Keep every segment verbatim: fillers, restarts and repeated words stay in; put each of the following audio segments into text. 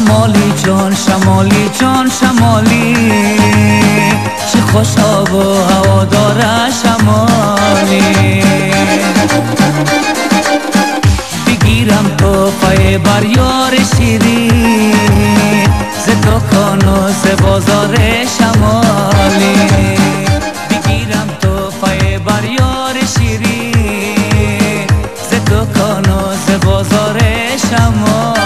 شمالی جان شمالی جان شمالی، چه خوش آب و هوا داره شمالی. بگیرم تو پای بر یار شیرین، ز دکان و ز بازار شمالی. بگیرم تو پای بر یار شیرین، ز دکان و ز بازار شمالی.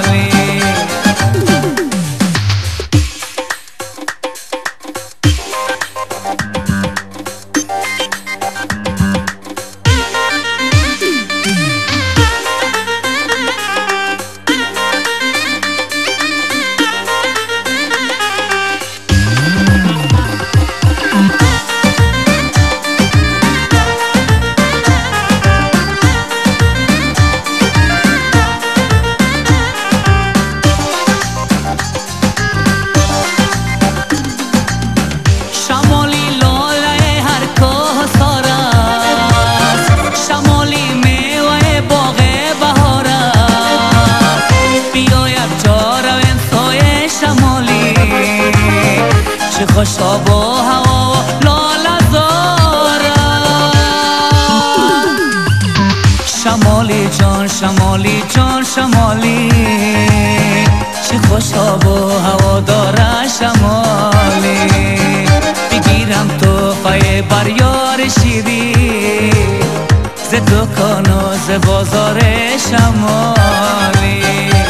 چه خوش آب و هوا و لاله زاره. شمالی جان شمالی جان شمالی، چه خوش آب و هوا داره شمالی. بگیرم تو پای بر یار شیرین، ز دکان و ز بازار شمالی.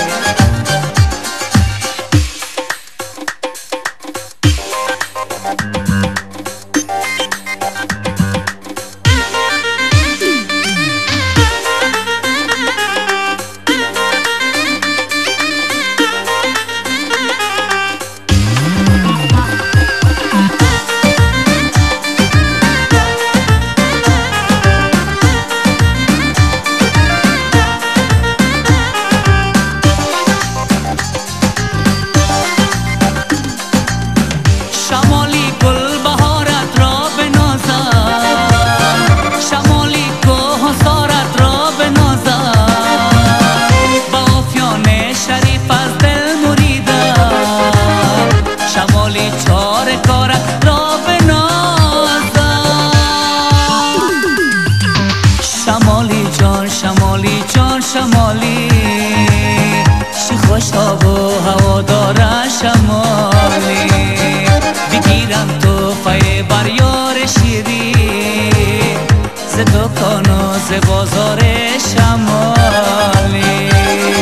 شمالی جان شمالی جان شمالی، چه خوش آب و هوا داره شمالی. بگیرم تو پای بر یار شیرین، ز دکان و ز بازار شمالی.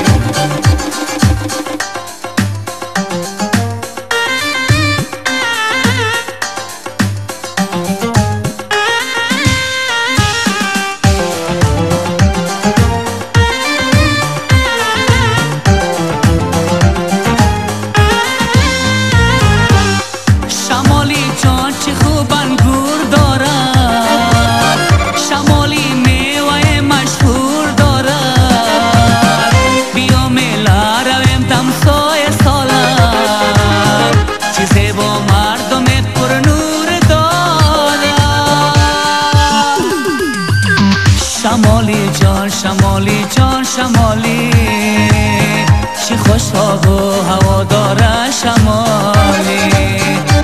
شمالی جان شمالی جان شمالی، چه خوش آب و هوا داره شمالی.